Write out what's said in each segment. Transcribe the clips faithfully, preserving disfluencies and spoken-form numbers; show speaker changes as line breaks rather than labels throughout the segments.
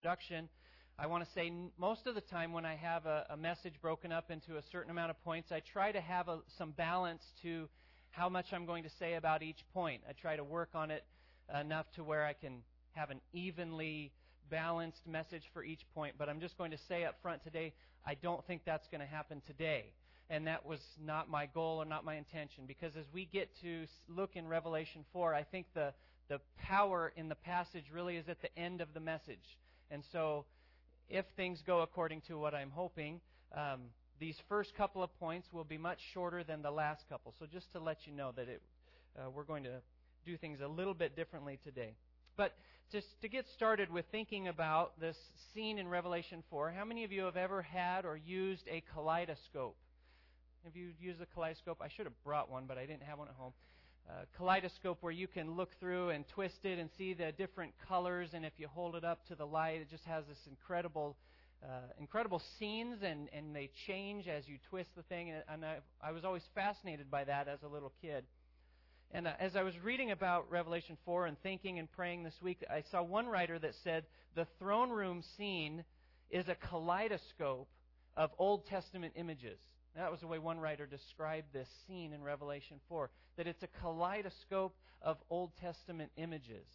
introduction, I want to say most of the time when I have a, a message broken up into a certain amount of points, I try to have a, some balance to how much I'm going to say about each point. I try to work on it enough to where I can have an evenly balanced message for each point. But I'm just going to say up front today, I don't think that's going to happen today. And that was not my goal or not my intention. Because as we get to look in Revelation four, I think the, the power in the passage really is at the end of the message. And so if things go according to what I'm hoping, um, these first couple of points will be much shorter than the last couple. So just to let you know that it, uh, we're going to do things a little bit differently today. But just to get started with thinking about this scene in Revelation four, how many of you have ever had or used a kaleidoscope? Have you used a kaleidoscope? I should have brought one, but I didn't have one at home. Uh, kaleidoscope where you can look through and twist it and see the different colors, and if you hold it up to the light, it just has this incredible uh, incredible scenes, and, and they change as you twist the thing, and, and I, I was always fascinated by that as a little kid. And uh, as I was reading about Revelation four and thinking and praying this week, I saw one writer that said the throne room scene is a kaleidoscope of Old Testament images. That was the way one writer described this scene in Revelation four, that it's a kaleidoscope of Old Testament images.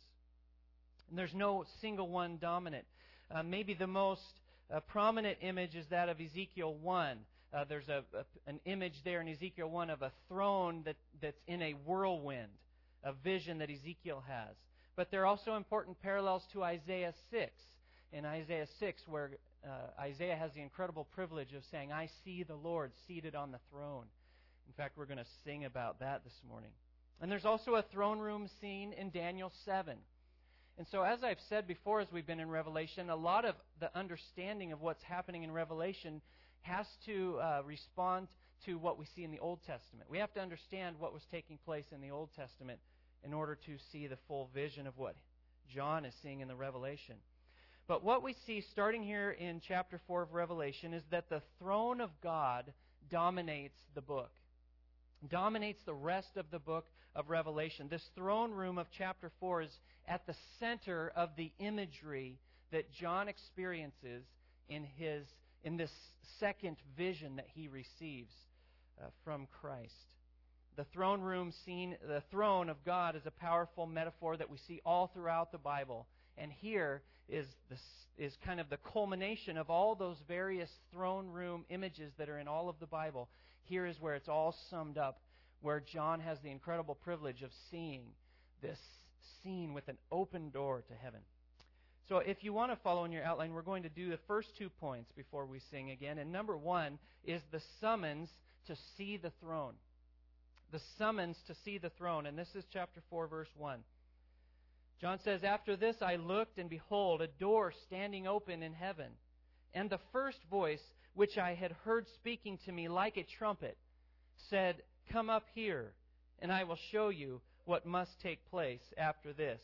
And there's no single one dominant. Uh, maybe the most uh, prominent image is that of Ezekiel one. Uh, there's a, a an image there in Ezekiel one of a throne that, that's in a whirlwind, a vision that Ezekiel has. But there are also important parallels to Isaiah six. In Isaiah six, where uh, Isaiah has the incredible privilege of saying, I see the Lord seated on the throne. In fact, we're going to sing about that this morning. And there's also a throne room scene in Daniel seven. And so as I've said before as we've been in Revelation, a lot of the understanding of what's happening in Revelation has to uh, respond to what we see in the Old Testament. We have to understand what was taking place in the Old Testament in order to see the full vision of what John is seeing in the Revelation. But what we see starting here in chapter four of Revelation is that the throne of God dominates the book. Dominates the rest of the book of Revelation. This throne room of chapter four is at the center of the imagery that John experiences in his in this second vision that he receives uh, from Christ. The throne room scene, the throne of God, is a powerful metaphor that we see all throughout the Bible. And here is this is kind of the culmination of all those various throne room images that are in all of the Bible. Here is where it's all summed up, where John has the incredible privilege of seeing this scene with an open door to heaven. So if you want to follow in your outline, we're going to do the first two points before we sing again. And number one is the summons to see the throne. The summons to see the throne. And this is chapter four, verse one. John says, After this I looked, and behold, a door standing open in heaven. And the first voice, which I had heard speaking to me like a trumpet, said, Come up here, and I will show you what must take place after this.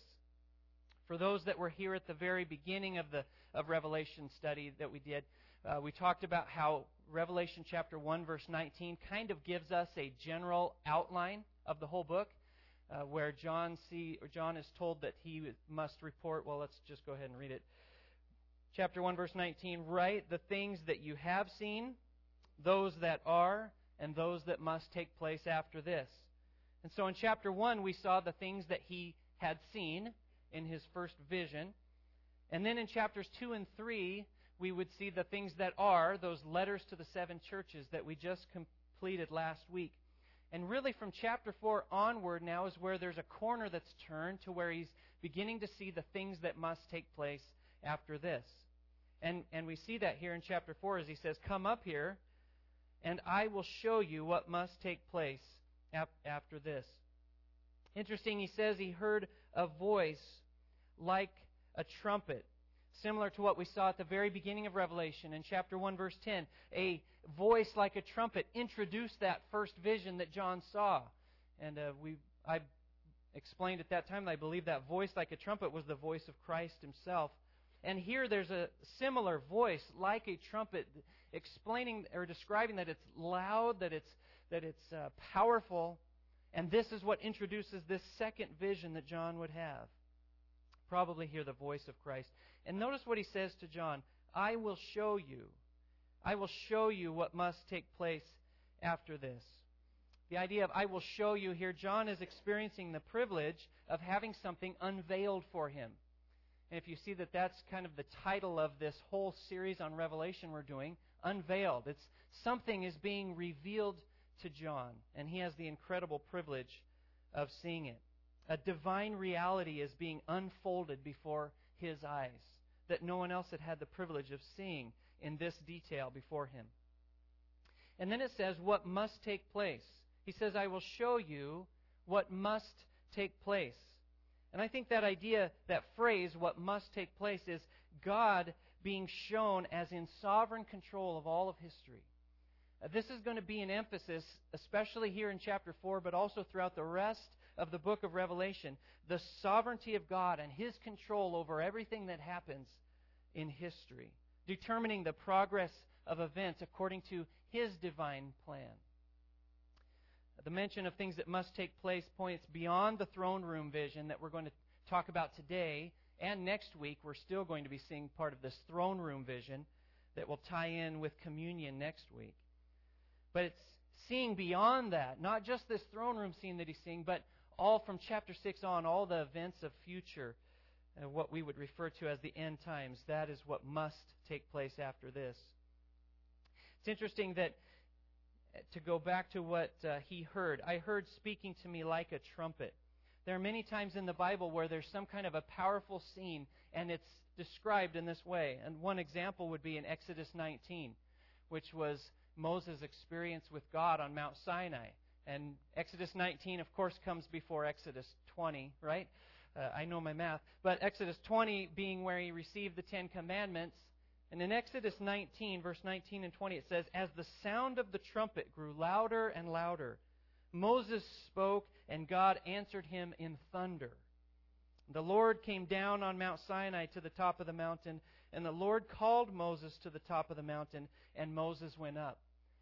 For those that were here at the very beginning of the of Revelation study that we did, uh, we talked about how Revelation chapter one, verse nineteen kind of gives us a general outline of the whole book. Uh, where John see or John is told that he must report. Well, let's just go ahead and read it. Chapter one, verse nineteen. Write the things that you have seen, those that are, and those that must take place after this. And so in chapter one, we saw the things that he had seen in his first vision. And then in chapters two and three, we would see the things that are, those letters to the seven churches that we just completed last week. And really from chapter four onward now is where there's a corner that's turned to where he's beginning to see the things that must take place after this. And and we see that here in chapter four as he says, Come up here, and I will show you what must take place ap- after this. Interesting, he says he heard a voice like a trumpet. Similar to what we saw at the very beginning of Revelation in chapter one, verse ten. A voice like a trumpet introduced that first vision that John saw. And uh, we, I explained at that time that I believe that voice like a trumpet was the voice of Christ himself. And here there's a similar voice like a trumpet explaining or describing that it's loud, that it's, that it's uh, powerful. And this is what introduces this second vision that John would have. probably hear the voice of Christ. And notice what he says to John, I will show you. I will show you what must take place after this. The idea of I will show you here, John is experiencing the privilege of having something unveiled for him. And if you see that that's kind of the title of this whole series on Revelation we're doing, Unveiled. It's something is being revealed to John, and he has the incredible privilege of seeing it. A divine reality is being unfolded before his eyes that no one else had had the privilege of seeing in this detail before him. And then it says what must take place. He says, I will show you what must take place. And I think that idea, that phrase, what must take place, is God being shown as in sovereign control of all of history. Uh, this is going to be an emphasis, especially here in chapter four, but also throughout the rest of the book of Revelation. The sovereignty of God and His control over everything that happens in history, determining the progress of events according to His divine plan. The mention of things that must take place points beyond the throne room vision that we're going to talk about today, and next week we're still going to be seeing part of this throne room vision that will tie in with communion next week. But it's seeing beyond that, not just this throne room scene that he's seeing, but all from chapter six on, all the events of future, uh, what we would refer to as the end times. That is what must take place after this. It's interesting that to go back to what uh, he heard. I heard speaking to me like a trumpet. There are many times in the Bible where there's some kind of a powerful scene, and it's described in this way. And one example would be in Exodus nineteen, which was Moses' experience with God on Mount Sinai. And Exodus nineteen, of course, comes before Exodus twenty, right? Uh, I know my math. But Exodus twenty being where he received the Ten Commandments. And in Exodus nineteen, verse nineteen and twenty, it says, as the sound of the trumpet grew louder and louder, Moses spoke, and God answered him in thunder. The Lord came down on Mount Sinai to the top of the mountain, and the Lord called Moses to the top of the mountain, and Moses went up.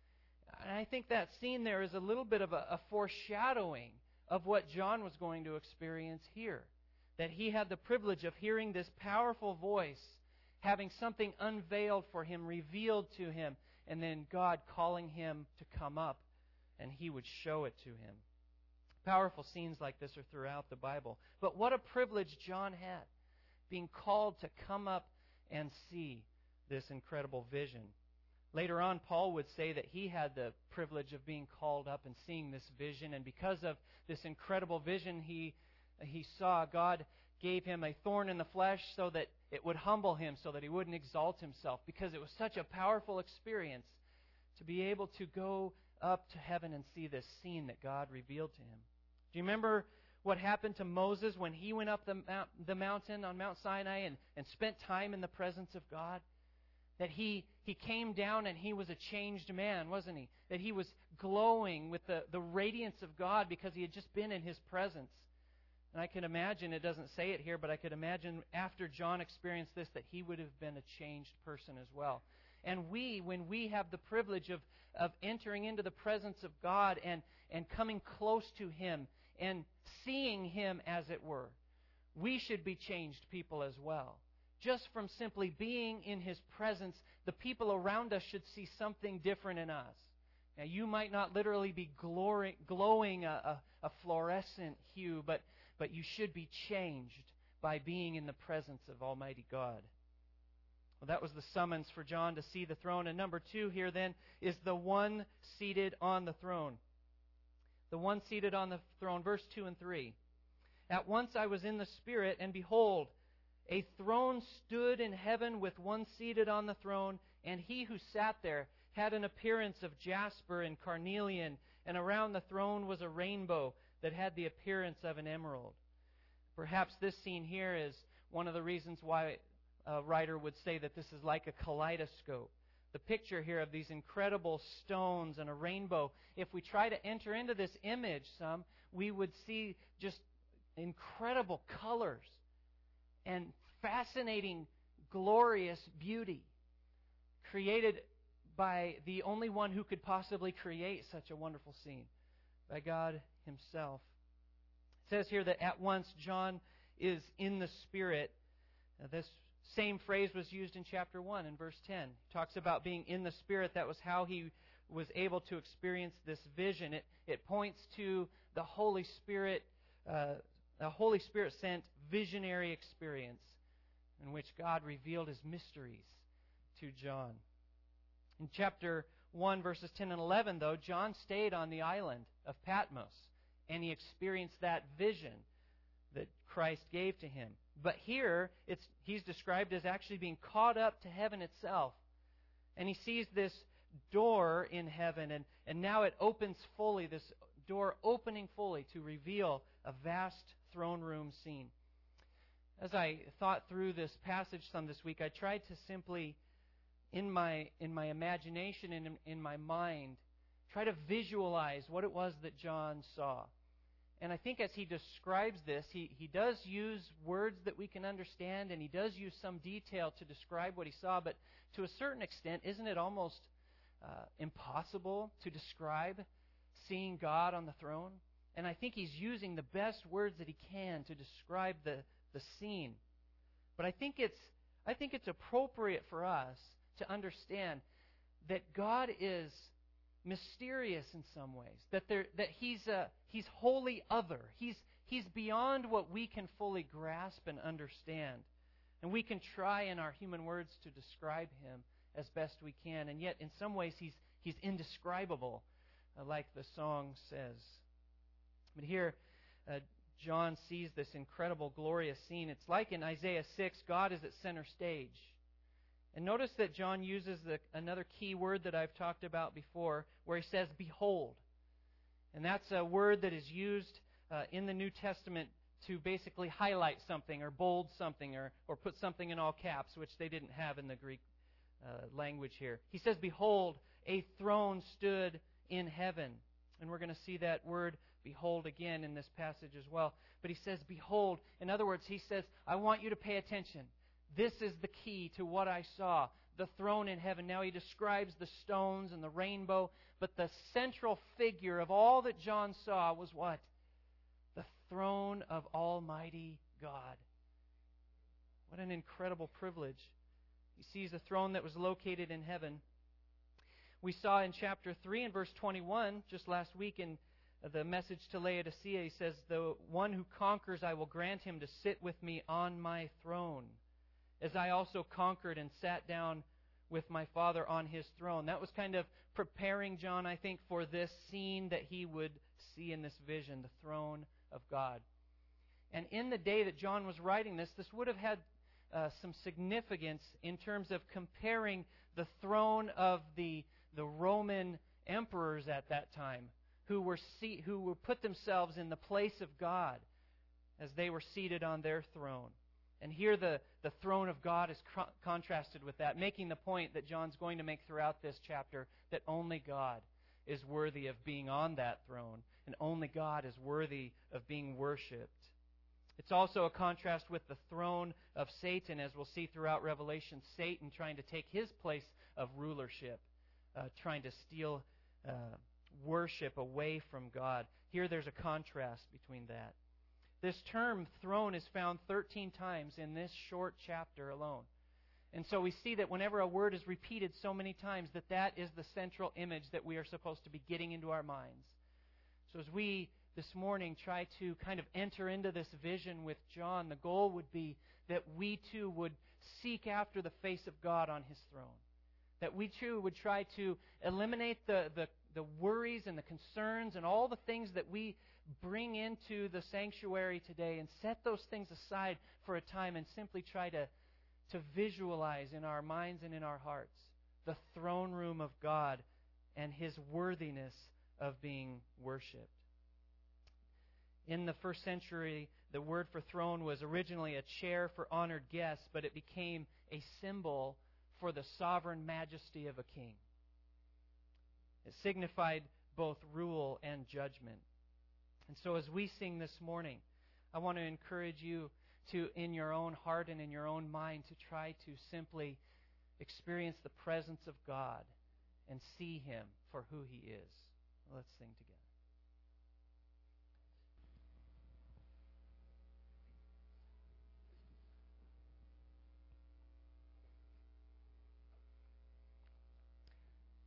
And I think that scene there is a little bit of a, a foreshadowing of what John was going to experience here. That he had the privilege of hearing this powerful voice, having something unveiled for him, revealed to him, and then God calling him to come up, and he would show it to him. Powerful scenes like this are throughout the Bible. But what a privilege John had, being called to come up and see this incredible vision. Later on, Paul would say that he had the privilege of being called up and seeing this vision, and because of this incredible vision he he saw, God gave him a thorn in the flesh so that it would humble him, so that he wouldn't exalt himself, because it was such a powerful experience to be able to go up to heaven and see this scene that God revealed to him. Do you remember what happened to Moses when he went up the, mount, the mountain on Mount Sinai and, and spent time in the presence of God? That he, he came down and he was a changed man, wasn't he? That he was glowing with the, the radiance of God because he had just been in His presence. And I can imagine, it doesn't say it here, but I could imagine after John experienced this that he would have been a changed person as well. And we, when we have the privilege of, of entering into the presence of God and, and coming close to Him and seeing Him as it were, we should be changed people as well. Just from simply being in His presence, the people around us should see something different in us. Now, you might not literally be glory, glowing a, a, a fluorescent hue, but, but you should be changed by being in the presence of Almighty God. Well, that was the summons for John to see the throne. And number two here then is the one seated on the throne. The one seated on the throne, verse two and three. At once I was in the Spirit, and behold, a throne stood in heaven with one seated on the throne, and He who sat there had an appearance of jasper and carnelian, and around the throne was a rainbow that had the appearance of an emerald. Perhaps this scene here is one of the reasons why a writer would say that this is like a kaleidoscope. The picture here of these incredible stones and a rainbow, if we try to enter into this image some, we would see just incredible colors and fascinating, glorious beauty created by the only one who could possibly create such a wonderful scene, by God Himself. It says here that at once John is in the Spirit. Now, this same phrase was used in chapter one in verse ten. It talks about being in the Spirit. That was how he was able to experience this vision. It, it points to the Holy Spirit, uh, a Holy Spirit sent visionary experience in which God revealed His mysteries to John. In chapter one, verses ten and eleven, though, John stayed on the island of Patmos, and he experienced that vision that Christ gave to him. But here, it's, he's described as actually being caught up to heaven itself. And he sees this door in heaven, and, and now it opens fully, this door opening fully to reveal a vast throne room scene. As I thought through this passage some this week, I tried to simply, in my in my imagination and in, in my mind, try to visualize what it was that John saw. And I think as he describes this, he, he does use words that we can understand, and he does use some detail to describe what he saw, but to a certain extent, isn't it almost uh, impossible to describe seeing God on the throne? And I think he's using the best words that he can to describe the, the scene. But I think it's I think it's appropriate for us to understand that God is mysterious in some ways, that there that he's a he's wholly other. He's he's beyond what we can fully grasp and understand. And we can try in our human words to describe him as best we can, and yet in some ways he's he's indescribable, uh, like the song says. But here uh, John sees this incredible, glorious scene. It's like in Isaiah six, God is at center stage. And notice that John uses the, another key word that I've talked about before, where he says, behold. And that's a word that is used uh, in the New Testament to basically highlight something or bold something or, or put something in all caps, which they didn't have in the Greek uh, language here. He says, behold, a throne stood in heaven. And we're going to see that word behold again in this passage as well. But he says, behold. In other words, he says, I want you to pay attention. This is the key to what I saw, the throne in heaven. Now he describes the stones and the rainbow, but the central figure of all that John saw was what? The throne of Almighty God. What an incredible privilege. He sees a throne that was located in heaven. We saw in chapter three and verse twenty-one, just last week in the message to Laodicea, he says, the one who conquers, I will grant him to sit with me on my throne, as I also conquered and sat down with my Father on his throne. That was kind of preparing John, I think, for this scene that he would see in this vision, the throne of God. And in the day that John was writing this, this would have had uh, some significance in terms of comparing the throne of the, the Roman emperors at that time, who were see, who would put themselves in the place of God as they were seated on their throne. And here the, the throne of God is co- contrasted with that, making the point that John's going to make throughout this chapter, that only God is worthy of being on that throne, and only God is worthy of being worshipped. It's also a contrast with the throne of Satan, as we'll see throughout Revelation, Satan trying to take his place of rulership, uh, trying to steal uh, worship away from God. Here there's a contrast between that. This term, throne, is found thirteen times in this short chapter alone. And so we see that whenever a word is repeated so many times, that that is the central image that we are supposed to be getting into our minds. So as we, this morning, try to kind of enter into this vision with John, the goal would be that we too would seek after the face of God on His throne. That we too would try to eliminate the, the, the worries and the concerns and all the things that we bring into the sanctuary today, and set those things aside for a time and simply try to, to visualize in our minds and in our hearts the throne room of God and His worthiness of being worshipped. In the first century, the word for throne was originally a chair for honored guests, but it became a symbol for the sovereign majesty of a king. It signified both rule and judgment. And so as we sing this morning, I want to encourage you to, in your own heart and in your own mind, to try to simply experience the presence of God and see Him for who He is. Let's sing together.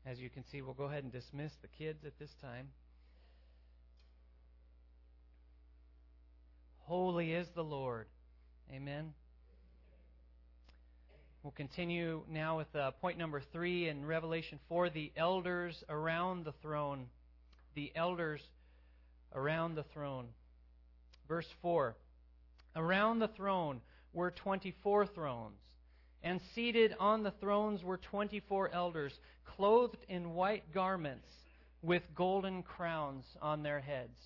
As you can see, we'll go ahead and dismiss the kids at this time. Holy is the Lord. Amen. We'll continue now with uh, point number three in Revelation four, the elders around the throne. The elders around the throne. Verse four. Around the throne were twenty-four thrones, and seated on the thrones were twenty-four elders, clothed in white garments, with golden crowns on their heads.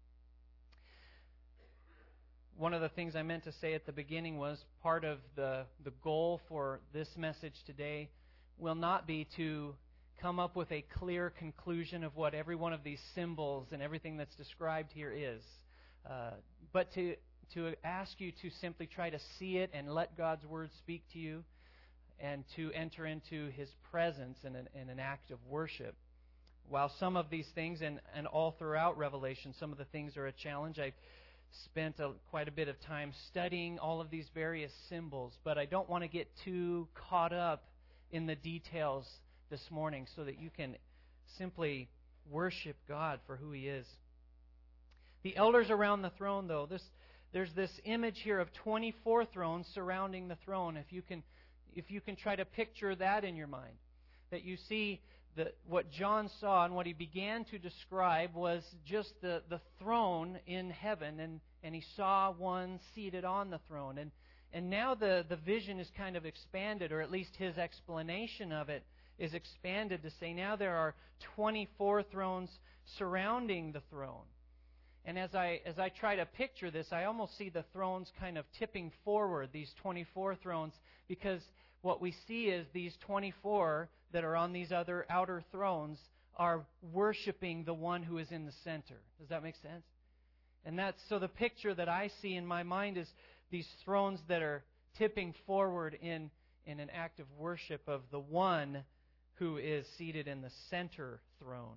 One of the things I meant to say at the beginning was part of the, the goal for this message today will not be to come up with a clear conclusion of what every one of these symbols and everything that's described here is, uh, but to to ask you to simply try to see it and let God's Word speak to you, and to enter into His presence in an, in an act of worship. While some of these things, and, and all throughout Revelation, some of the things are a challenge. I've spent a, quite a bit of time studying all of these various symbols, but I don't want to get too caught up in the details this morning so that you can simply worship God for who He is. The elders around the throne, though, this there's this image here of twenty-four thrones surrounding the throne. If you can, if you can try to picture that in your mind, that you see the, what John saw and what he began to describe was just the, the throne in heaven, and, and he saw one seated on the throne. And, and now the, the vision is kind of expanded, or at least his explanation of it is expanded to say now there are twenty-four thrones surrounding the throne. And as I as I try to picture this, I almost see the thrones kind of tipping forward, these twenty-four thrones, because what we see is these twenty-four that are on these other outer thrones are worshiping the one who is in the center. Does that make sense? And that's so the picture that I see in my mind is these thrones that are tipping forward in, in an act of worship of the one who is seated in the center throne.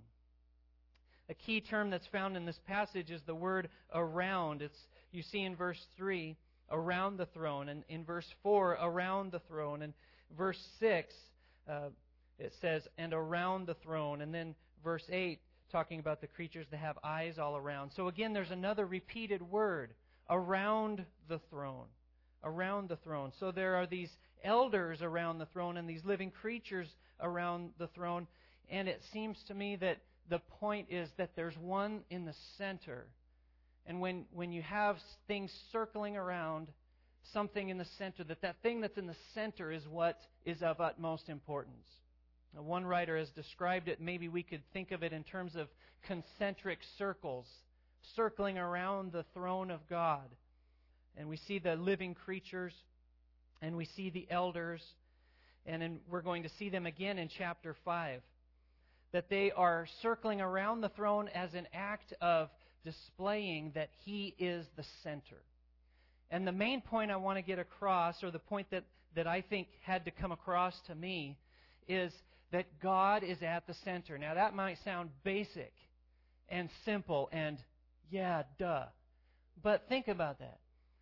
A key term that's found in this passage is the word around. It's you see in verse three, around the throne, and in verse four, around the throne, and verse six, uh, it says, and around the throne, and then verse eight, talking about the creatures that have eyes all around. So again, there's another repeated word, around the throne, around the throne. So there are these elders around the throne and these living creatures around the throne, and it seems to me that the point is that there's one in the center. And when, when you have things circling around something in the center, that that thing that's in the center is what is of utmost importance. Now, one writer has described it, maybe we could think of it in terms of concentric circles circling around the throne of God. And we see the living creatures, and we see the elders, and then we're going to see them again in chapter five. That they are circling around the throne as an act of displaying that He is the center. And the main point I want to get across, or the point that, that I think had to come across to me, is that God is at the center. Now that might sound basic and simple and, yeah, duh. But think about that.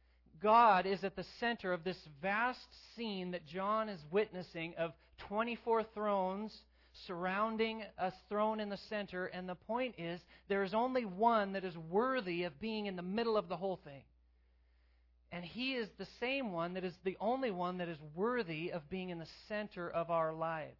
God is at the center of this vast scene that John is witnessing of twenty-four thrones surrounding a throne in the center, and the point is there is only one that is worthy of being in the middle of the whole thing. And He is the same one that is the only one that is worthy of being in the center of our lives.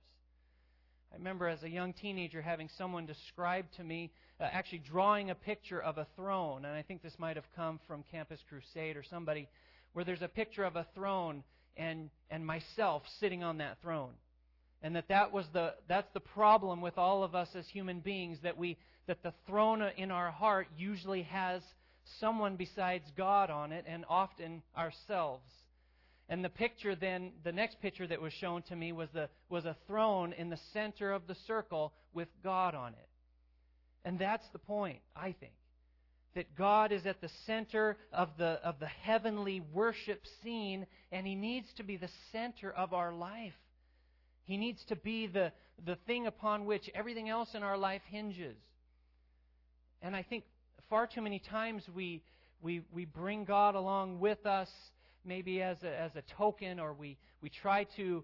I remember as a young teenager having someone describe to me, uh, actually drawing a picture of a throne, and I think this might have come from Campus Crusade or somebody, where there's a picture of a throne and, and myself sitting on that throne. And that, that was the that's the problem with all of us as human beings, that we that the throne in our heart usually has someone besides God on it, and often ourselves. And the picture then, the next picture that was shown to me was the was a throne in the center of the circle with God on it. And that's the point, I think. That God is at the center of the of the heavenly worship scene, and He needs to be the center of our life. He needs to be the, the thing upon which everything else in our life hinges. And I think far too many times we we we bring God along with us, maybe as a as a token, or we, we try to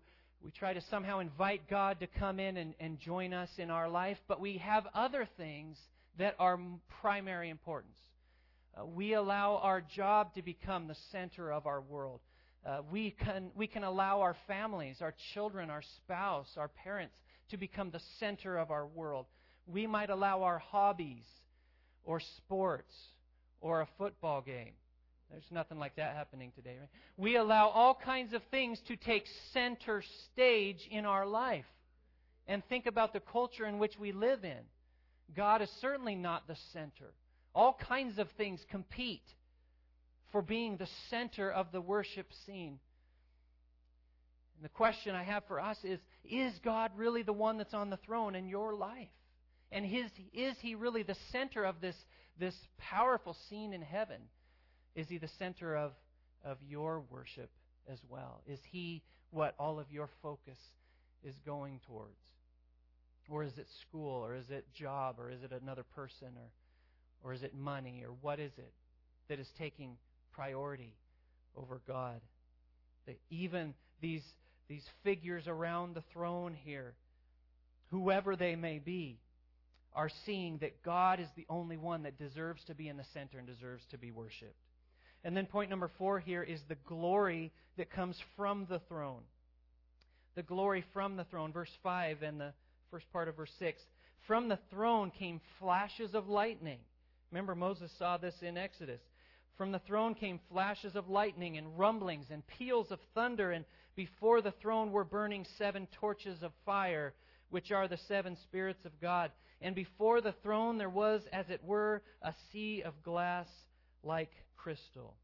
We try to somehow invite God to come in and, and join us in our life, but we have other things that are primary importance. Uh, we allow our job to become the center of our world. Uh, we can we can allow our families, our children, our spouse, our parents to become the center of our world. We might allow our hobbies or sports or a football game. There's nothing like that happening today, right? We allow all kinds of things to take center stage in our life. And think about the culture in which we live in. God is certainly not the center. All kinds of things compete for being the center of the worship scene. And the question I have for us is, is God really the one that's on the throne in your life? And his, is He really the center of this, this powerful scene in heaven? Is He the center of, of your worship as well? Is He what all of your focus is going towards? Or is it school? Or is it job? Or is it another person? Or, or is it money? Or what is it that is taking priority over God? That even these, these figures around the throne here, whoever they may be, are seeing that God is the only one that deserves to be in the center and deserves to be worshipped. And then point number four here is the glory that comes from the throne. The glory from the throne. Verse five and the first part of verse six. From the throne came flashes of lightning. Remember, Moses saw this in Exodus. From the throne came flashes of lightning and rumblings and peals of thunder, and before the throne were burning seven torches of fire, which are the seven spirits of God. And before the throne there was, as it were, a sea of glass like crystal.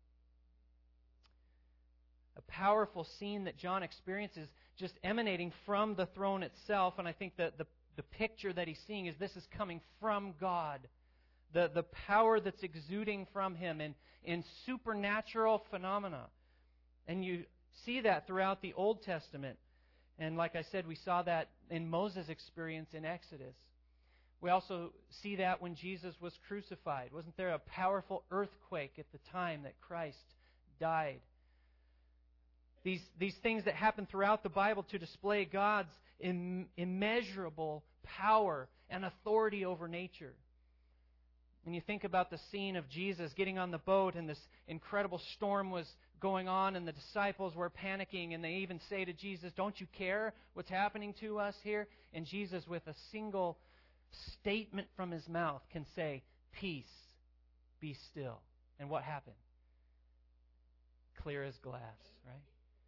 A powerful scene that John experiences just emanating from the throne itself. And I think that the, the picture that he's seeing is this is coming from God. The, the power that's exuding from Him in, in supernatural phenomena. And you see that throughout the Old Testament. And like I said, we saw that in Moses' experience in Exodus. We also see that when Jesus was crucified. Wasn't there a powerful earthquake at the time that Christ died? These, these things that happen throughout the Bible to display God's im, immeasurable power and authority over nature. When you think about the scene of Jesus getting on the boat and this incredible storm was going on and the disciples were panicking and they even say to Jesus, "Don't you care what's happening to us here?" And Jesus, with a single statement from His mouth, can say, "Peace, be still." And what happened? Clear as glass, right?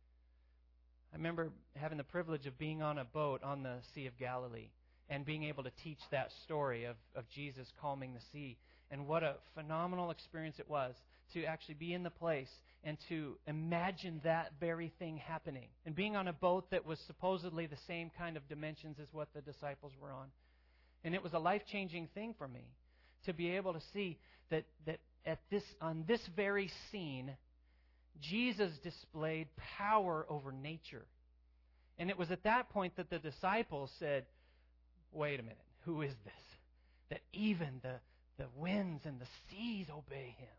I remember having the privilege of being on a boat on the Sea of Galilee and being able to teach that story of, of Jesus calming the sea. And what a phenomenal experience it was to actually be in the place and to imagine that very thing happening. And being on a boat that was supposedly the same kind of dimensions as what the disciples were on. And it was a life-changing thing for me to be able to see that, that at this on this very scene, Jesus displayed power over nature. And it was at that point that the disciples said, "Wait a minute, who is this? That even the, the winds and the seas obey Him."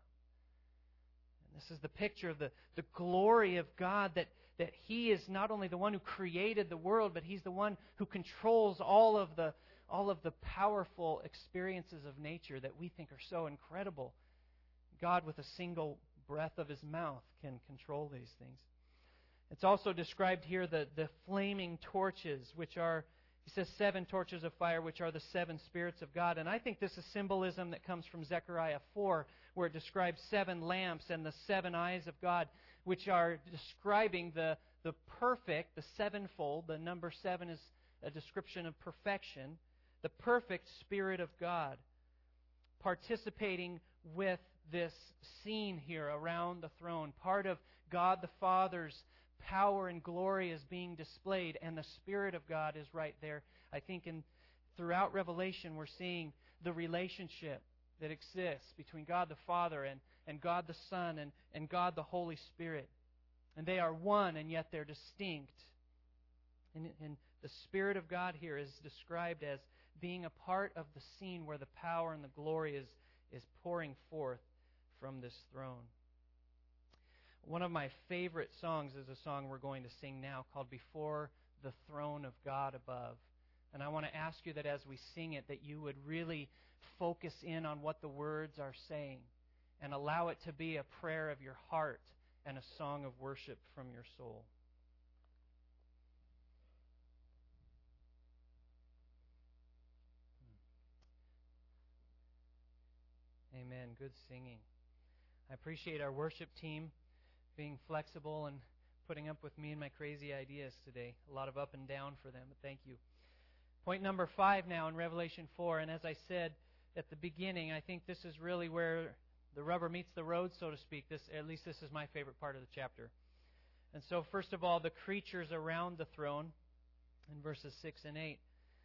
And this is the picture of the, the glory of God, that, that He is not only the one who created the world, but He's the one who controls all of the all of the powerful experiences of nature that we think are so incredible. God, with a single breath of His mouth, can control these things. It's also described here the, the flaming torches, which are, he says, seven torches of fire, which are the seven spirits of God. And I think this is symbolism that comes from Zechariah four, where it describes seven lamps and the seven eyes of God, which are describing the, the perfect, the sevenfold. The number seven is a description of perfection. The perfect Spirit of God participating with this scene here around the throne. Part of God the Father's power and glory is being displayed, and the Spirit of God is right there. I think in throughout Revelation we're seeing the relationship that exists between God the Father and, and God the Son and, and God the Holy Spirit. And they are one, and yet they're distinct. And, and the Spirit of God here is described as being a part of the scene where the power and the glory is, is pouring forth from this throne. One of my favorite songs is a song we're going to sing now called "Before the throne of God above. And I want to ask you that as we sing it, that you would really focus in on what the words are saying and allow it to be a prayer of your heart and a song of worship from your soul. Amen. Good singing. I appreciate our worship team being flexible and putting up with me and my crazy ideas today. A lot of up and down for them, but thank you. Point number five now in Revelation four, and as I said at the beginning, I think this is really where the rubber meets the road, so to speak. This, at least this is my favorite part of the chapter. And so, first of all, the creatures around the throne in verses six and eight.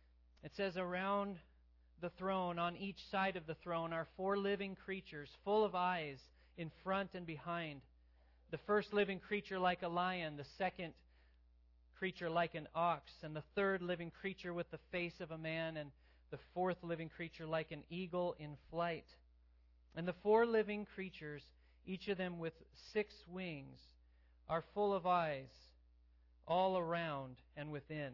It says, around the throne, on each side of the throne, are four living creatures, full of eyes in front and behind. The first living creature like a lion, the second creature like an ox, and the third living creature with the face of a man, and the fourth living creature like an eagle in flight. And the four living creatures, each of them with six wings, are full of eyes all around and within.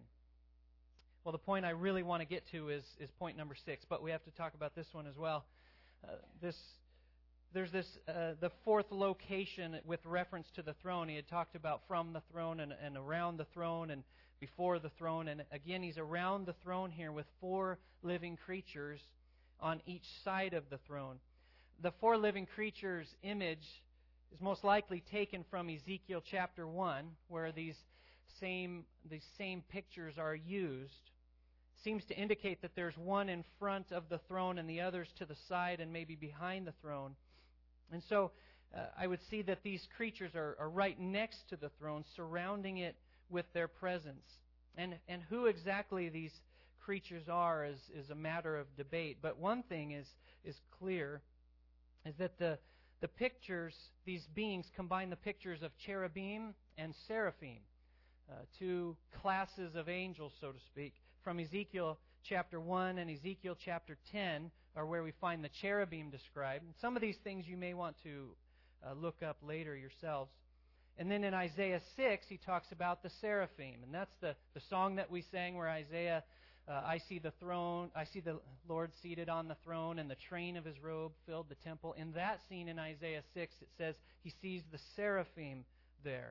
Well, the point I really want to get to is, is point number six, but we have to talk about this one as well. Uh, this, there's this uh, the fourth location with reference to the throne. He had talked about from the throne and, and around the throne and before the throne. And again, he's around the throne here with four living creatures on each side of the throne. The four living creatures' image is most likely taken from Ezekiel chapter one, where these same, these same pictures are used. Seems to indicate that there's one in front of the throne and the others to the side and maybe behind the throne. And so uh, I would see that these creatures are, are right next to the throne, surrounding it with their presence. And, and who exactly these creatures are is, is a matter of debate. But one thing is, is clear, is that the, the pictures, these beings combine the pictures of cherubim and seraphim, uh, two classes of angels, so to speak. From Ezekiel chapter one and Ezekiel chapter ten are where we find the cherubim described. And some of these things you may want to uh, look up later yourselves. And then in Isaiah six, he talks about the seraphim. And that's the, the song that we sang where Isaiah, uh, I see the throne, I see the Lord seated on the throne, and the train of his robe filled the temple. In that scene in Isaiah six, it says he sees the seraphim there.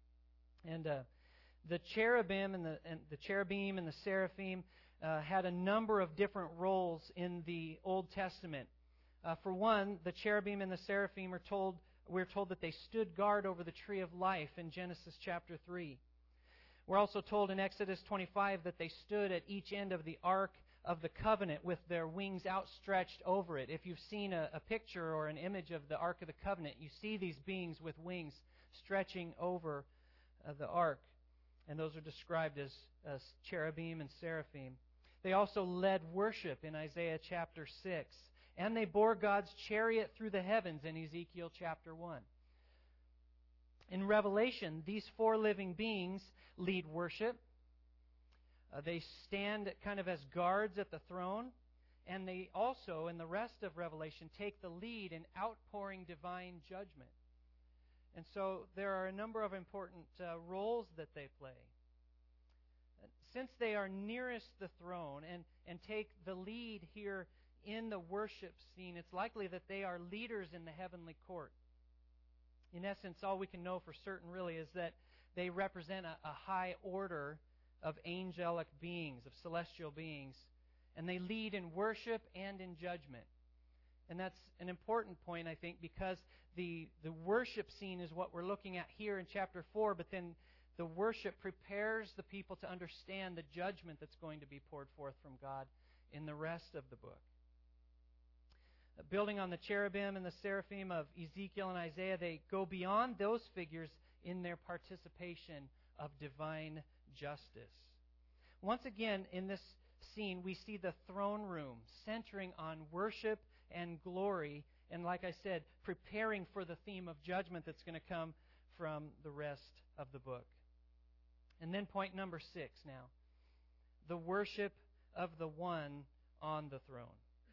And uh, the cherubim and the, and the cherubim and the seraphim uh, had a number of different roles in the Old Testament. Uh, for one, the cherubim and the seraphim are told, we're told that they stood guard over the tree of life in Genesis chapter three. We're also told in Exodus twenty-five that they stood at each end of the Ark of the Covenant with their wings outstretched over it. If you've seen a, a picture or an image of the Ark of the Covenant, you see these beings with wings stretching over uh, the Ark. And those are described as, as cherubim and seraphim. They also led worship in Isaiah chapter six. And they bore God's chariot through the heavens in Ezekiel chapter one. In Revelation, these four living beings lead worship. Uh, they stand kind of as guards at the throne. And they also, in the rest of Revelation, take the lead in outpouring divine judgment. And so there are a number of important uh, roles that they play. Since they are nearest the throne and, and take the lead here in the worship scene, it's likely that they are leaders in the heavenly court. In essence, all we can know for certain really is that they represent a, a high order of angelic beings, of celestial beings, and they lead in worship and in judgment. And that's an important point, I think, because the, the worship scene is what we're looking at here in chapter four, but then the worship prepares the people to understand the judgment that's going to be poured forth from God in the rest of the book. Uh, building on the cherubim and the seraphim of Ezekiel and Isaiah, they go beyond those figures in their participation of divine justice. Once again, in this scene, we see the throne room centering on worship and glory, and like I said, preparing for the theme of judgment that's going to come from the rest of the book. And then point number six now. The worship of the one on the throne.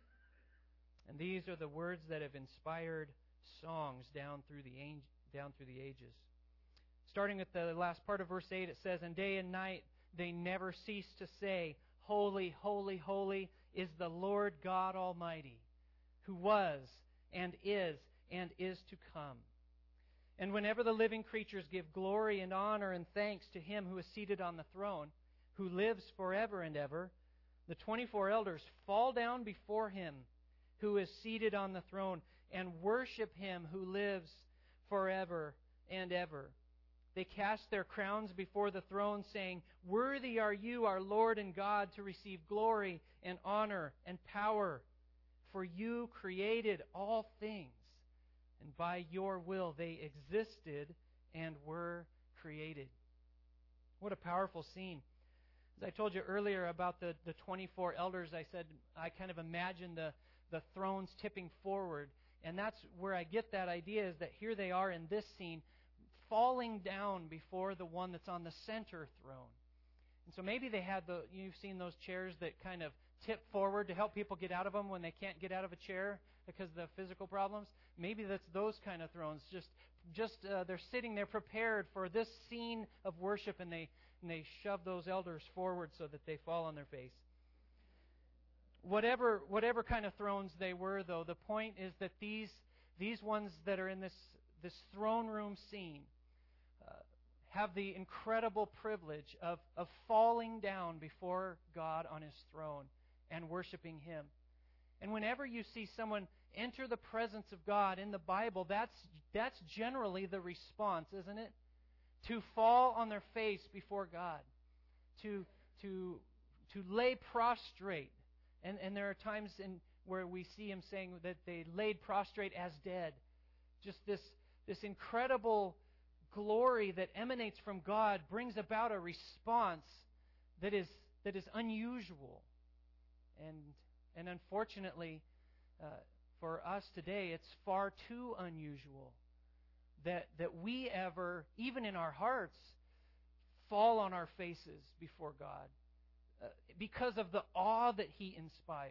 And these are the words that have inspired songs down through the down through the ages. Starting with the last part of verse eight, it says, "And day and night they never cease to say, Holy, holy, holy is the Lord God Almighty, who was and is and is to come. And whenever the living creatures give glory and honor and thanks to Him who is seated on the throne, who lives forever and ever, the twenty-four elders fall down before Him who is seated on the throne and worship Him who lives forever and ever. They cast their crowns before the throne, saying, Worthy are you, our Lord and God, to receive glory and honor and power. For you created all things, and by your will they existed and were created. What a powerful scene. As I told you earlier about the, the twenty-four elders, I said I kind of imagine the, the thrones tipping forward. And that's where I get that idea, is that here they are in this scene, falling down before the one that's on the center throne. And so maybe they had the, you've seen those chairs that kind of tip forward to help people get out of them when they can't get out of a chair because of the physical problems. Maybe that's those kind of thrones. Just, just uh, they're sitting there prepared for this scene of worship, and they, and they shove those elders forward so that they fall on their face. Whatever, whatever kind of thrones they were, though, the point is that these, these ones that are in this, this throne room scene uh, have the incredible privilege of, of falling down before God on His throne and worshiping Him. And whenever you see someone enter the presence of God in the Bible, that's, that's generally the response, isn't it? To fall on their face before God. To, to, to lay prostrate. And, and there are times in where we see Him saying that they laid prostrate as dead. Just this, this incredible glory that emanates from God brings about a response that is, that is unusual. And, and unfortunately, uh, for us today, it's far too unusual that, that we ever, even in our hearts, fall on our faces before God uh, because of the awe that He inspires.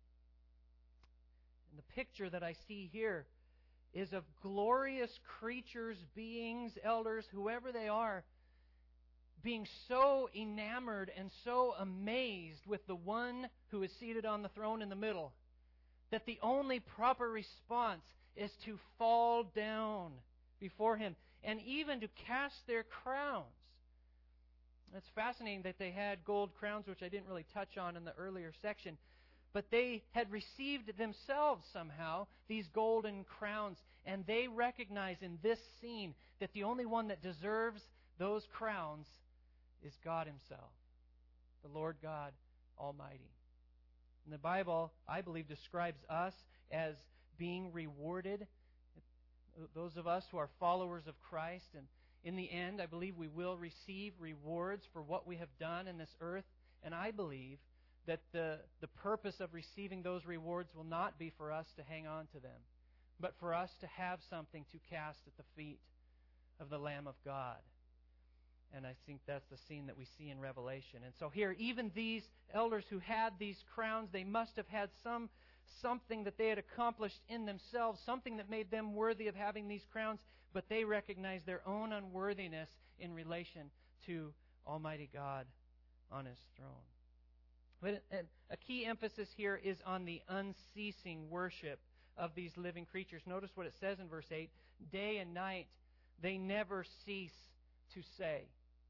And the picture that I see here is of glorious creatures, beings, elders, whoever they are, being so enamored and so amazed with the one who is seated on the throne in the middle that the only proper response is to fall down before Him and even to cast their crowns. It's fascinating that they had gold crowns, which I didn't really touch on in the earlier section. But they had received themselves somehow these golden crowns, and they recognize in this scene that the only one that deserves those crowns is God Himself, the Lord God Almighty. And the Bible, I believe, describes us as being rewarded, those of us who are followers of Christ. And in the end, I believe we will receive rewards for what we have done in this earth. And I believe that the, the purpose of receiving those rewards will not be for us to hang on to them, but for us to have something to cast at the feet of the Lamb of God. And I think that's the scene that we see in Revelation. And so here, even these elders who had these crowns, they must have had some something that they had accomplished in themselves, something that made them worthy of having these crowns, but they recognized their own unworthiness in relation to Almighty God on His throne. But a key emphasis here is on the unceasing worship of these living creatures. Notice what it says in verse eight. Day and night they never cease to say,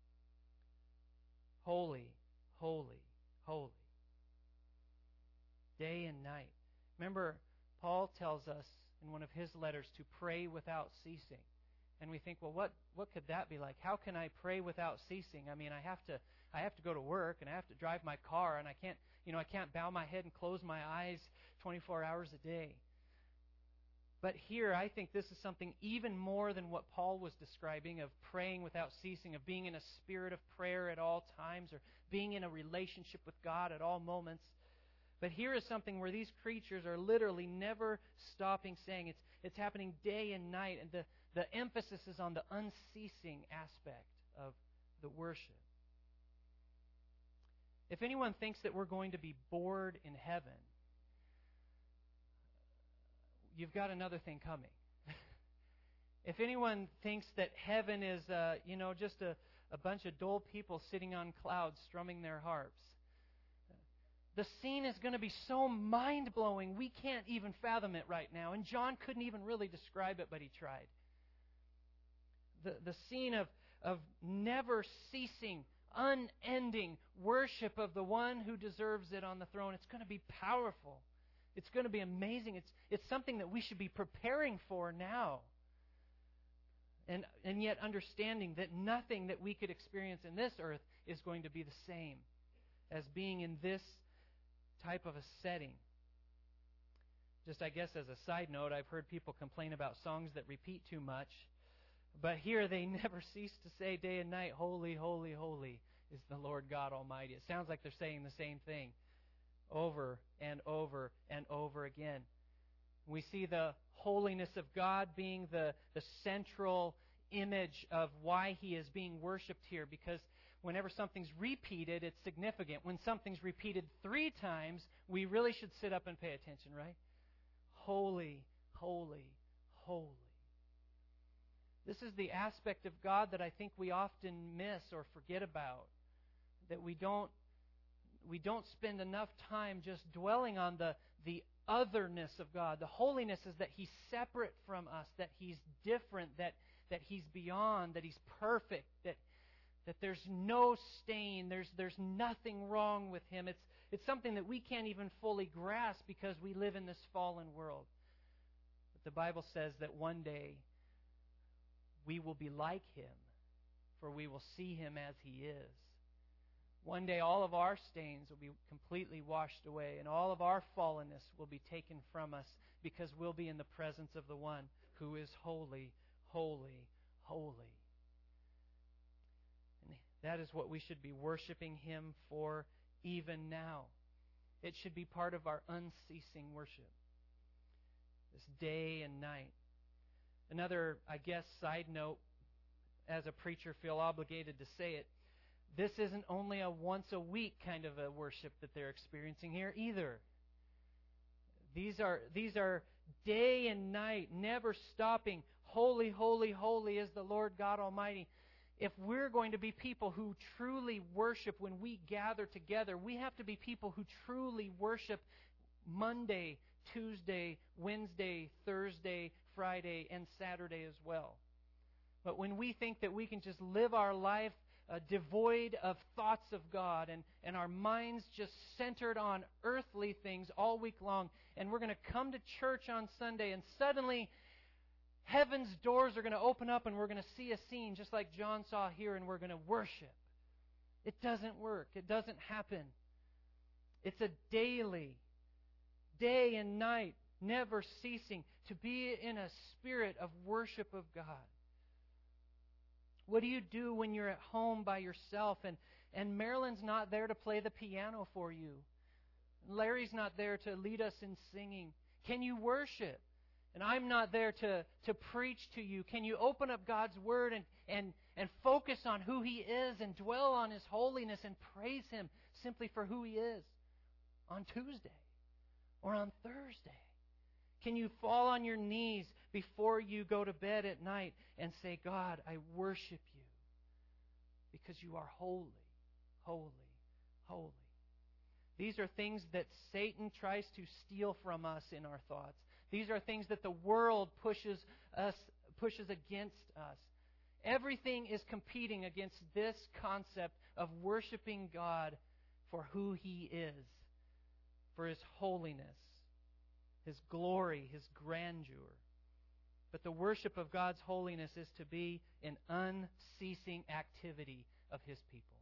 Holy, holy, holy. Day and night. Remember, Paul tells us in one of his letters to pray without ceasing. And we think, well, what, what could that be like? How can I pray without ceasing? I mean, I have to I have to go to work and I have to drive my car and I can't, you know, I can't bow my head and close my eyes twenty-four hours a day. But here, I think this is something even more than what Paul was describing of praying without ceasing, of being in a spirit of prayer at all times, or being in a relationship with God at all moments. But here is something where these creatures are literally never stopping saying. It's, it's happening day and night, and the, the emphasis is on the unceasing aspect of the worship. If anyone thinks that we're going to be bored in heaven, you've got another thing coming. If anyone thinks that heaven is, uh, you know, just a, a bunch of dull people sitting on clouds strumming their harps. The scene is going to be so mind-blowing, we can't even fathom it right now. And John couldn't even really describe it, but he tried. The, the scene of, of never ceasing, unending worship of the one who deserves it on the throne. It's going to be powerful. It's going to be amazing. It's, it's something that we should be preparing for now. And, and yet understanding that nothing that we could experience in this earth is going to be the same as being in this type of a setting. Just, I guess, as a side note, I've heard people complain about songs that repeat too much. But here they never cease to say day and night, holy, holy, holy is the Lord God Almighty. It sounds like they're saying the same thing over and over and over again. We see the holiness of God being the, the central image of why He is being worshipped here, because whenever something's repeated, it's significant. When something's repeated three times, we really should sit up and pay attention, right? Holy, holy, holy. This is the aspect of God that I think we often miss or forget about. That we don't we don't spend enough time just dwelling on the, the otherness of God. The holiness is that He's separate from us, that He's different, that, that He's beyond, that He's perfect, that that there's no stain, there's there's nothing wrong with Him. It's it's something that we can't even fully grasp because we live in this fallen world. But the Bible says that one day we will be like Him, for we will see Him as He is. One day all of our stains will be completely washed away, and all of our fallenness will be taken from us, because we'll be in the presence of the one who is holy, holy, holy. And that is what we should be worshiping Him for even now. It should be part of our unceasing worship, this day and night. Another, I guess, side note, as a preacher, feel obligated to say it. This isn't only a once a week kind of a worship that they're experiencing here either. These are these are day and night, never stopping. Holy, holy, holy is the Lord God Almighty. If we're going to be people who truly worship when we gather together, we have to be people who truly worship Monday, Tuesday, Wednesday, Thursday, Friday, and Saturday as well. But when we think that we can just live our life uh, devoid of thoughts of God and, and our minds just centered on earthly things all week long, and we're going to come to church on Sunday and suddenly heaven's doors are going to open up and we're going to see a scene just like John saw here, and we're going to worship. It doesn't work. It doesn't happen. It's a daily, day and night, never ceasing to be in a spirit of worship of God. What do you do when you're at home by yourself and, and Marilyn's not there to play the piano for you? Larry's not there to lead us in singing. Can you worship? And I'm not there to, to preach to you. Can you open up God's Word and, and, and focus on who He is and dwell on His holiness and praise Him simply for who He is on Tuesday or on Thursday? Can you fall on your knees before you go to bed at night and say, God, I worship you because you are holy, holy, holy. These are things that Satan tries to steal from us in our thoughts. These are things that the world pushes us, pushes against us. Everything is competing against this concept of worshiping God for who He is, for His holiness, His glory, His grandeur. But the worship of God's holiness is to be an unceasing activity of His people.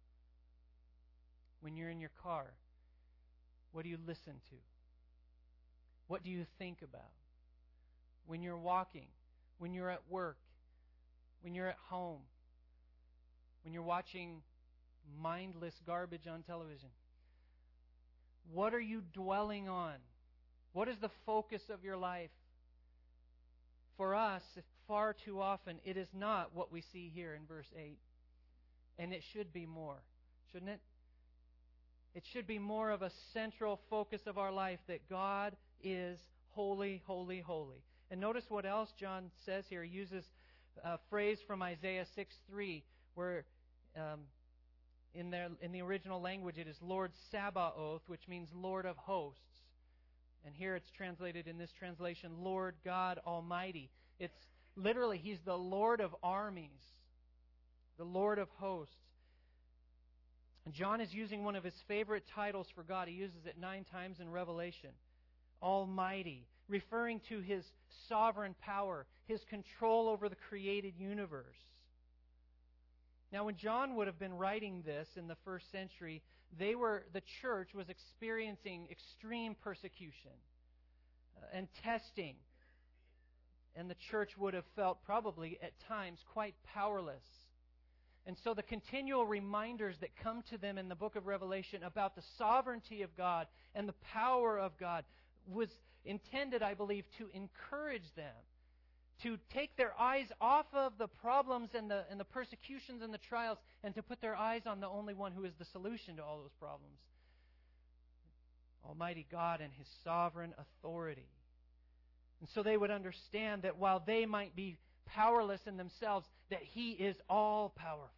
When you're in your car, what do you listen to? What do you think about? When you're walking, when you're at work, when you're at home, when you're watching mindless garbage on television, what are you dwelling on? What is the focus of your life? For us, far too often, it is not what we see here in verse eight. And it should be more, shouldn't it? It should be more of a central focus of our life, that God is holy, holy, holy. And notice what else John says here. He uses a phrase from Isaiah six three, where Um, in, their, in the original language, it is Lord Sabaoth, which means Lord of hosts. And here it's translated in this translation, Lord God Almighty. It's literally, He's the Lord of armies, the Lord of hosts. And John is using one of his favorite titles for God. He uses it nine times in Revelation. Almighty, referring to His sovereign power, His control over the created universe. Now, when John would have been writing this in the first century, they were the church was experiencing extreme persecution uh, and testing. And the church would have felt probably at times quite powerless. And so the continual reminders that come to them in the book of Revelation about the sovereignty of God and the power of God was intended, I believe, to encourage them, to take their eyes off of the problems and the, and the persecutions and the trials and to put their eyes on the only one who is the solution to all those problems. Almighty God and His sovereign authority. And so they would understand that while they might be powerless in themselves, that He is all-powerful.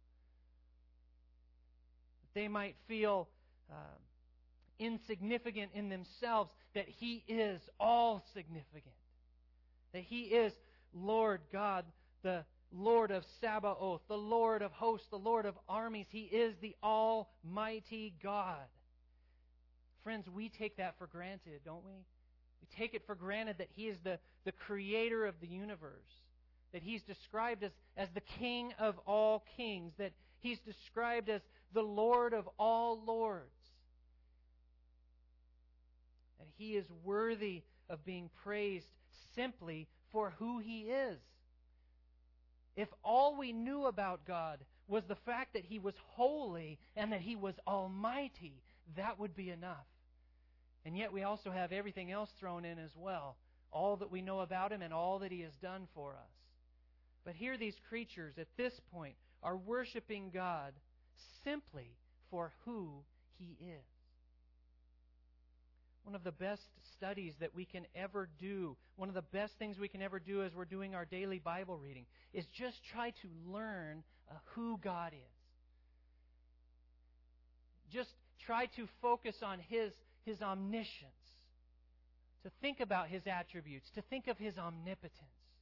They might feel um, insignificant in themselves, that He is all-significant. That He is Lord God, the Lord of Sabaoth, the Lord of hosts, the Lord of armies. He is the Almighty God. Friends, we take that for granted, don't we? We take it for granted that He is the, the creator of the universe. That He's described as, as the King of all kings. That He's described as the Lord of all lords. And He is worthy of being praised simply for who He is. If all we knew about God was the fact that He was holy and that He was almighty, that would be enough. And yet we also have everything else thrown in as well. All that we know about Him and all that He has done for us. But here these creatures at this point are worshiping God simply for who He is. One of the best studies that we can ever do, one of the best things we can ever do as we're doing our daily Bible reading, is just try to learn uh, who God is. Just try to focus on His, His omniscience, to think about His attributes, to think of His omnipotence,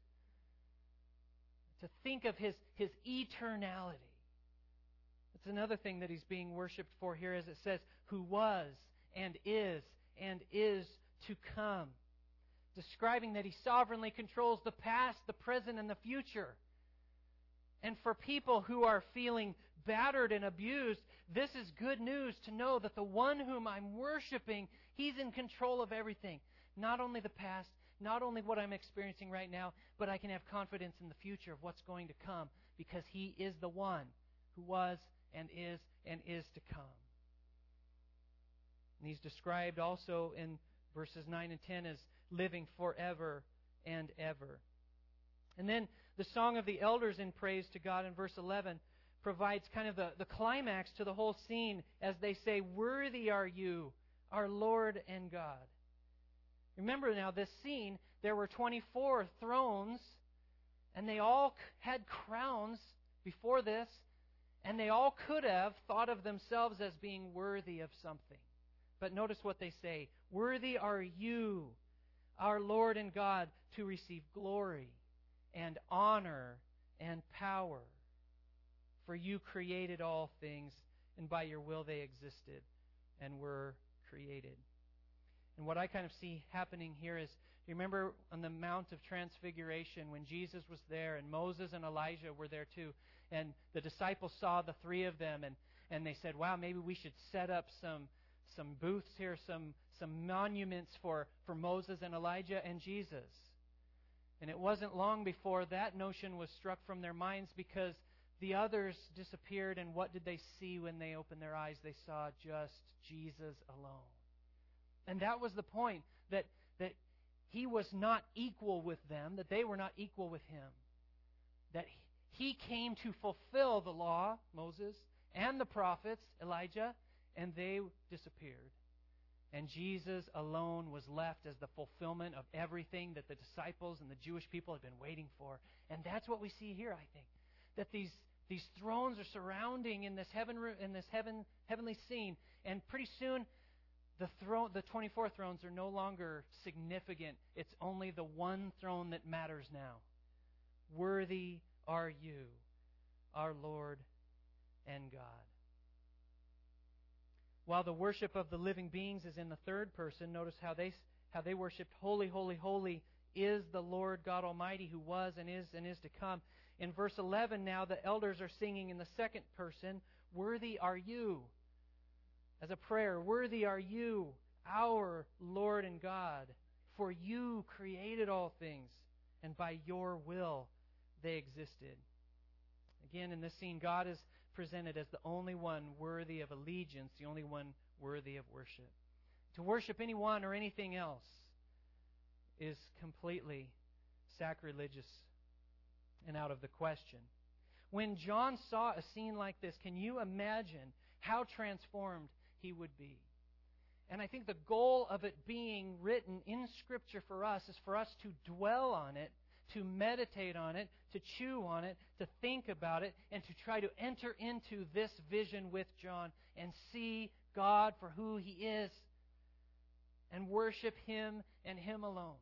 to think of His, His eternality. That's another thing that He's being worshipped for here, as it says, who was and is and is to come. Describing that He sovereignly controls the past, the present, and the future. And for people who are feeling battered and abused, this is good news to know that the one whom I'm worshiping, He's in control of everything. Not only the past, not only what I'm experiencing right now, but I can have confidence in the future of what's going to come, because He is the one who was and is and is to come. And He's described also in verses nine and ten as living forever and ever. And then the Song of the Elders in praise to God in verse eleven provides kind of the, the climax to the whole scene as they say, "Worthy are you, our Lord and God." Remember now, this scene, there were twenty-four thrones, and they all had crowns before this, and they all could have thought of themselves as being worthy of something. But notice what they say. Worthy are you, our Lord and God, to receive glory and honor and power. For you created all things, and by your will they existed and were created. And what I kind of see happening here is, you remember on the Mount of Transfiguration when Jesus was there and Moses and Elijah were there too, and the disciples saw the three of them, and, and they said, wow, maybe we should set up some some booths here, some some monuments for, for Moses and Elijah and Jesus. And it wasn't long before that notion was struck from their minds, because the others disappeared, and what did they see when they opened their eyes? They saw just Jesus alone. And that was the point, that, that He was not equal with them, that they were not equal with Him. That He came to fulfill the law, Moses, and the prophets, Elijah, and they disappeared. And Jesus alone was left as the fulfillment of everything that the disciples and the Jewish people had been waiting for. And that's what we see here, I think. That these These thrones are surrounding in this heaven in this heaven heavenly scene, and pretty soon the throne, the twenty-four thrones are no longer significant. It's only the one throne that matters now. Worthy are you, our Lord and God. While the worship of the living beings is in the third person, notice how they how they worshipped, holy, holy, holy is the Lord God Almighty, who was and is and is to come. In verse eleven now, the elders are singing in the second person, worthy are you. As a prayer, worthy are you, our Lord and God, for you created all things, and by your will they existed. Again, in this scene, God is presented as the only one worthy of allegiance, the only one worthy of worship. To worship anyone or anything else is completely sacrilegious and out of the question. When John saw a scene like this, can you imagine how transformed he would be? And I think the goal of it being written in Scripture for us is for us to dwell on it, to meditate on it, to chew on it, to think about it, and to try to enter into this vision with John and see God for who He is and worship Him and Him alone.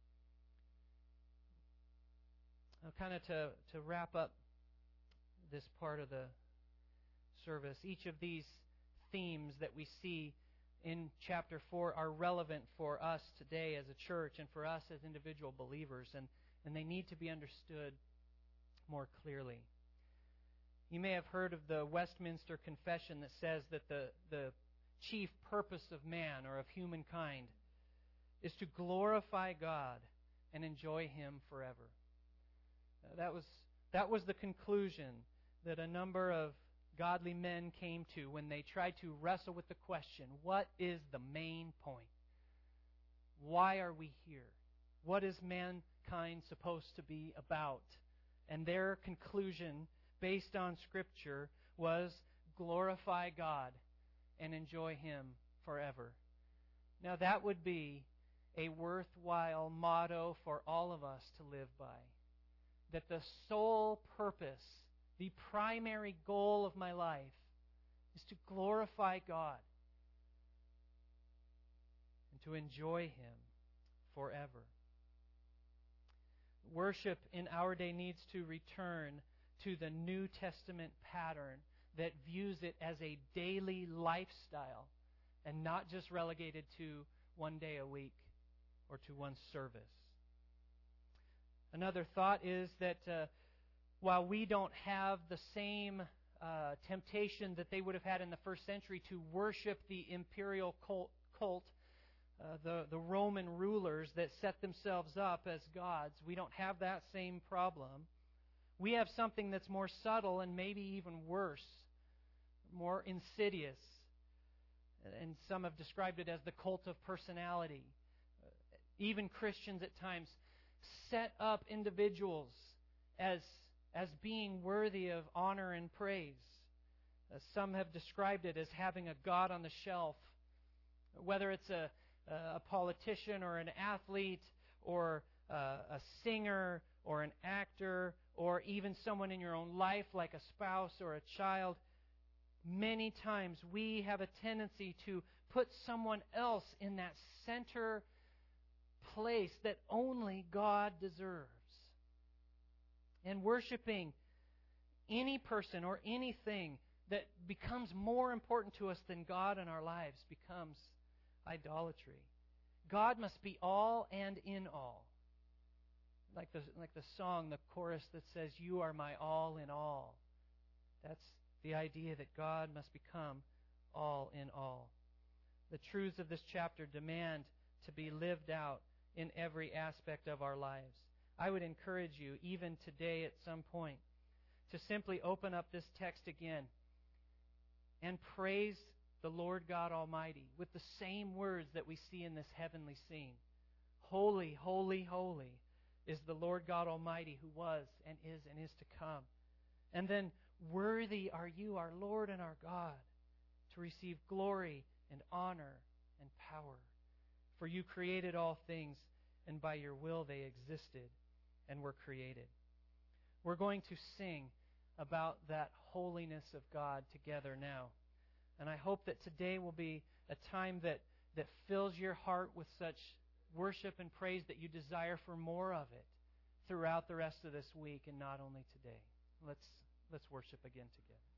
Now, kind of to, to wrap up this part of the service, each of these themes that we see in chapter four are relevant for us today as a church and for us as individual believers, and, and they need to be understood more clearly. You may have heard of the Westminster Confession that says that the, the chief purpose of man or of humankind is to glorify God and enjoy Him forever. Uh, that was that was the conclusion that a number of godly men came to when they tried to wrestle with the question, what is the main point? Why are we here? What is mankind supposed to be about? And their conclusion, based on Scripture, was glorify God and enjoy Him forever. Now that would be a worthwhile motto for all of us to live by. That the sole purpose, the primary goal of my life is to glorify God and to enjoy Him forever. Worship in our day needs to return to the New Testament pattern that views it as a daily lifestyle and not just relegated to one day a week or to one service. Another thought is that uh, while we don't have the same uh, temptation that they would have had in the first century to worship the imperial cult, cult uh, the, the Roman rulers that set themselves up as gods, we don't have that same problem. We have something that's more subtle and maybe even worse, more insidious. And some have described it as the cult of personality. Uh, even Christians at times set up individuals as, as being worthy of honor and praise. Uh, some have described it as having a God on the shelf. Whether it's a, a politician or an athlete or uh, a singer or an actor or even someone in your own life like a spouse or a child, many times we have a tendency to put someone else in that center place that only God deserves. And worshiping any person or anything that becomes more important to us than God in our lives becomes idolatry. God must be all and in all. Like the, like the song, the chorus that says, "You are my all in all." That's the idea that God must become all in all. The truths of this chapter demand to be lived out in every aspect of our lives. I would encourage you, even today at some point, to simply open up this text again and praise the Lord God Almighty with the same words that we see in this heavenly scene. Holy, holy, holy is the Lord God Almighty, who was and is and is to come. And then, worthy are you, our Lord and our God, to receive glory and honor and power. For you created all things, and by your will they existed and were created. We're going to sing about that holiness of God together now. And I hope that today will be a time that, that fills your heart with such worship and praise that you desire for more of it throughout the rest of this week and not only today. Let's let's worship again together.